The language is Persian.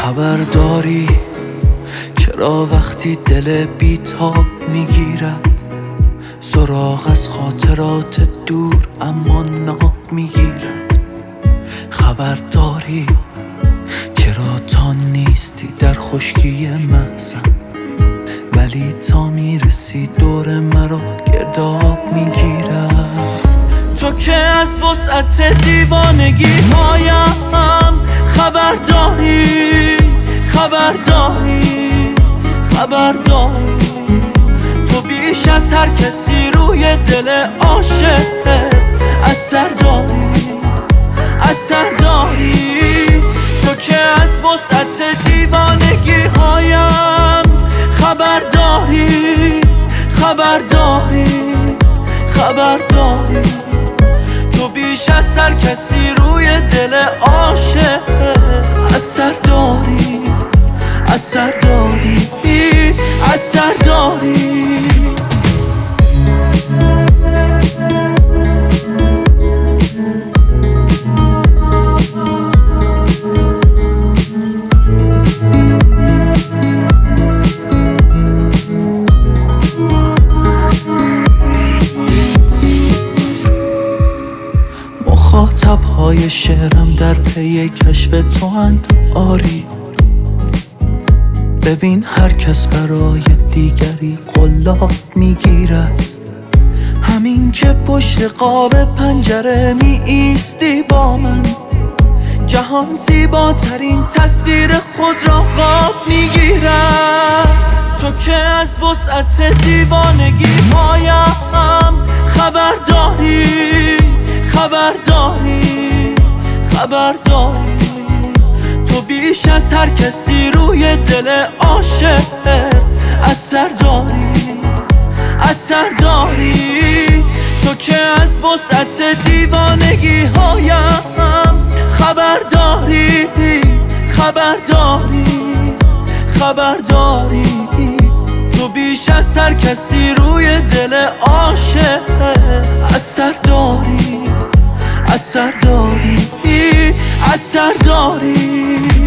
خبرداری چرا وقتی دل بیتاب میگیرد سراغ از خاطرات دور اما ناب میگیرد؟ خبرداری چرا تا نیستی در خشکی محزن ولی تا میرسی دور مرا گرداب میگیرد؟ تو که از وسعت دیوانگی هایم خبرداری تو بیش از هر کسی روی دل عاشق اثر داری تو که از وسعت دیوانگی هایم خبرداری تو بیش از هر کسی روی دل عاشق اثر داری مخاطب‌های شعرم در پی کشف تو اند آری ببین هر کس برای دیگری قلاب میگیرد همین که پشت قاب پنجره می ایستی با من جهان زیباترین تصویر خود را قاب میگیرد تو که از وسعت دیوانگی هایم خبرداری تو بیش از هر کسی روی دل عاشق اثر داری تو که از وسعت دیوانگی هایم خبرداری تو بیش از هر کسی روی دل عاشق اثر داری